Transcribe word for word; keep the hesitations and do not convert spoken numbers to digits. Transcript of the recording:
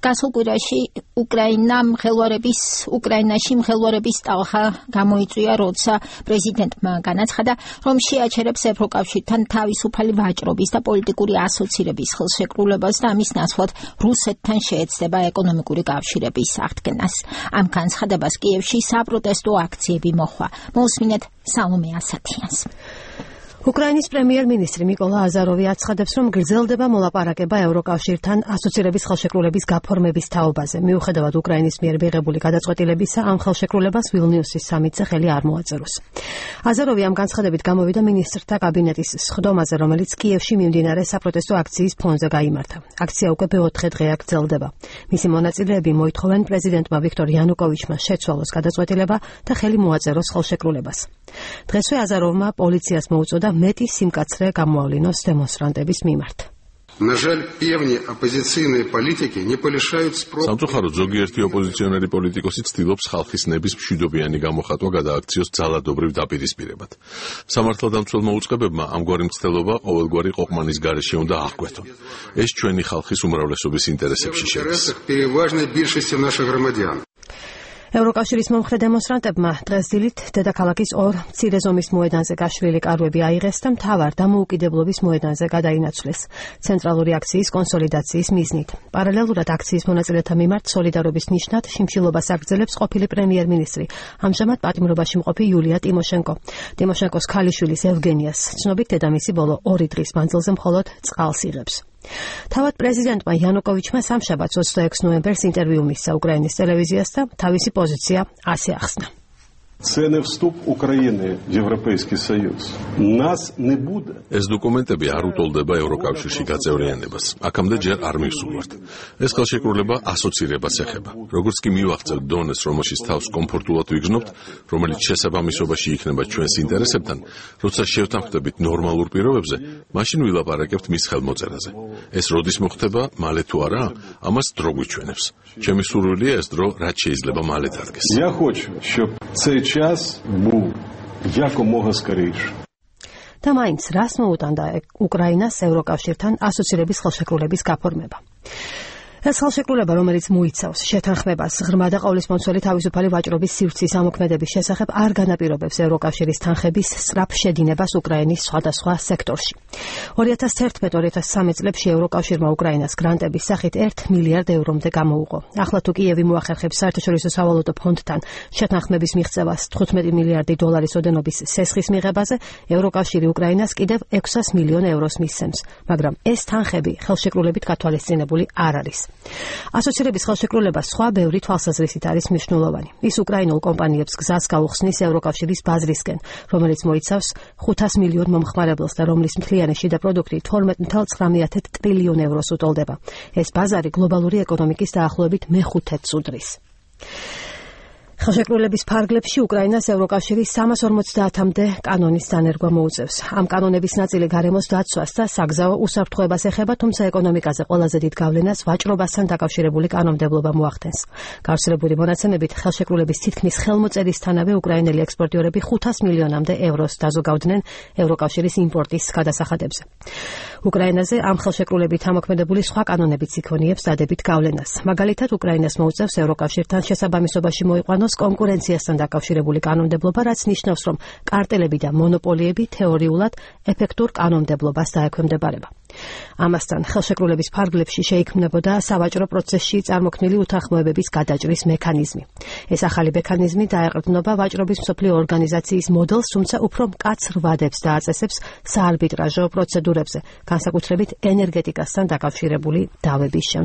გასულ კვირაში უკრაინამ ხელვარების უკრაინაში ხელვარების ტალღა გამოიწვია, როცა პრეზიდენტმა განაცხადა, რომ შეაჩერებს ევროკავშირთან თავისუფალი ვაჭრობის და პოლიტიკური ასოცირების ხელშეკრულებას და ამის ნაცვლად რუსეთთან შეეცდება ეკონომიკური კავშირების აღდგენას. ამ განცხადებას კიევში საპროტესტო აქციები მოჰყვა. მოусმინეთ სალომე ასათიანს. უკრაინის პრემიერ-მინისტრი მიკოლა აზაროვი აცხადებს, რომ გრძელდება მოლაპარაკება ევროკავშირთან ასოცირების ხელშეკრულების გაფორმების თაობაზე. მიუხედავად უკრაინის მიერ მიღებული გადაწყვეტილებისა, ამ ხელშეკრულებას ვილნიუსის სამიტზე ხელი არ მოაწეროს. აზაროვი ამ განცხადებით გამოვიდა მინისტრთა კაბინეტის სხდომაზე, რომელიც კიევში მიმდინარე საპროტესტო აქციის ფონზე გაიმართა. აქცია უკვე მეოთხე დღეა გრძელდება. მისი მონაწილეები მოითხოვენ პრეზიდენტმა ვიქტორ იანუკოვიჩმა შეცვალოს გადაწყვეტილება და ხელი მოაწეროს ხელშეკრულებას. დღესვე აზაროვმა პოლიციას მოუწოდა მეტი სიმკაცრე გამოავლინოს დემონსტრანტების მიმართ. სამწუხაროდ ზოგიერთი ოპოზიციონერი პოლიტიკოსი ცდილობს ხალხის ნების მშვიდობიანი გამოხატვა გადააქციოს ძალადობრივ დაპირისპირებად. სამართალდამცველმა უწყებებმა ამგვარი მცდელობა ყოველგვარი ყოყმანის გარეშე უნდა აღკვეთონ. ეს ჩვენი ხალხის უმრავლესობის ინტერესებში შედის. ევროკავშირის მომხრე დემონსტრანტებმა დღეს დილით დედაქალაქის ორ მცირე ზომის მოედანზე გაშლილი კარვები აიღეს და მთავარ დამოუკიდებლობის მოედანზე გადაინაცვლეს ცენტრალური აქციის კონსოლიდაციის მიზნით. პარალელურად აქციის მონაწილეთა მიმართ სოლიდარობის ნიშნად შიმშილობას აგრძელებს ყოფილი პრემიერ-მინისტრი, ამჟამად პატიმრობაში მყოფი იულია ტიმოშენკო. ტიმოშენკოს ქალიშვილის ევგენიას ცნობით დედამისი ბოლო ორი დღის მანძილზე მხოლოდ წყალს იღებს. თავად პრეზიდენტმა იანუკოვიჩმა სამშაბათს ოცდაექვსი ნოემბერს ინტერვიუ მისცა უკრაინის ტელევიზიას და თავისი პოზიცია ასე ახსნა. Це не вступ України в Європейський Союз. Нас не буде. ეს დოკუმენტები არ უტოლდება ევროკავშირში გაწევრიანებას. აქამდე ჯერ არ მივსურვართ. ეს ხელშეკრულება ასოცირებას ეხება. როგორც კი მივაღწევთ დონეს, რომელშიც თავს კომფორტულად ვიგრძნობთ, რომელიც შესაბამისობაში იქნება ჩვენს ინტერესებთან, როცა შევთანხმდებით ნორმალურ პირობებზე, მაშინ ვილაპარაკებთ მის ხელმოწერაზე. ეს როდის მოხდება, მალე თუ არა, ამას დრო გვიჩვენებს. ჩემი სურვილია ეს დრო რაც შეიძლება მალე დადგეს. Я хочу, щоб цей час був якомога скоріше. და მაინც რას მოუტანდა უკრაინას ევროკავშირთან ასოცირების ხელშეკრულების გაფორმება? ეს ხელშეკრულება, რომელიც მოიცავს შეთანხმებას ღრმა და ყოვლისმომცველი თავისუფალი ვაჭრობის სივრცის ამოქმედების შესახებ, არ განაპირობებს ევროკავშირის თანხების სწრაფ შედინებას უკრაინის სხვადასხვა სექტორში. ორი ათას თერთმეტ ორი ათას სამი წლებში ევროკავშირმა უკრაინას გრანტების სახით ერთ მილიარდ ევრომდე გამოუყო. ახლა თუ კიევი მოახერხებს საერთაშორისო სავალუტო ფონდთან შეთანხმების მიღწევას თხუთმეტი მილიარდი დოლარის ოდენობის სესხის მიღებაზე, ევროკავშირი უკრაინას კიდევ ექვსას მილიონ ევროს მისცემს, მაგრამ ეს თანხები ხელშეკრულებით გათვალისწინებული არ არის. ასოცირების ხელშეკრულება სხვა ბევრი თვალსაზრისით არის მნიშვნელოვანი. ის უკრაინულ კომპანიებს გზას გაუხსნის ევროკავშირის ბაზრისკენ, რომელიც მოიცავს ხუთას მილიონ მომხმარებელს და რომლის მთლიანი შიდა პროდუქტი თორმეტ ათას ცხრამეტ ტრილიონ ევროს უტოლდება. ეს ბაზარი გლობალური ეკონომიკის დაახლოებით მეხუთედს უდრის. ხელშეკრულების ფარგლებში უკრაინას ევროკავშირის სამას ორმოცდაათამდე კანონის დანერგვა მოუწევს. ამ კანონების ნაწილი გარემოს დაცვას და საგზაო უსაფრთხოებას ეხება, თუმცა ეკონომიკაზე ყველაზე დიდ გავლენას ვაჭრობასთან დაკავშირებული კანონმდებლობა მოახდენს. გავრცელებული მონაცემებით ხელშეკრულების თითქმის ხელმოწერისთანავე უკრაინელი ექსპორტიორები ხუთას მილიონამდე ევროს დაზოგავდნენ ევროკავშირის იმპორტის გადასახადებზე. უკრაინაზე ამ ხელშეკრულებით ამოქმედებული სხვა კანონებიც იქონიებს დადებით გავლენას. მაგალითად, უკრაინას მოუწევს ევროკავშირთან შესაბამისობაში მოიყვანოს კონკურენციასთან დაკავშირებული კანონმდებლობა, რაც ნიშნავს, რომ კარტელები და მონოპოლიები თეორიულად ეფექტურ კანონმდებლობას დაექვემდებარება. ამასთან ხელშეკრულების ფარგლებში შეიქმნებოდა სავაჭრო პროცესში წარმოქმნილი უთანხმოებების გადაჭრის მექანიზმი. ეს ახალი მექანიზმი დაეყრდნობა ვაჭრობის მსოფლიო ორგანიზაციის მოდელს, თუმცა უფრო მკაცრ ვადებს დააწესებს საარბიტრაჟო პროცედურებზე, განსაკუთრებით ენერგეტიკასთან დაკავშირებული დავების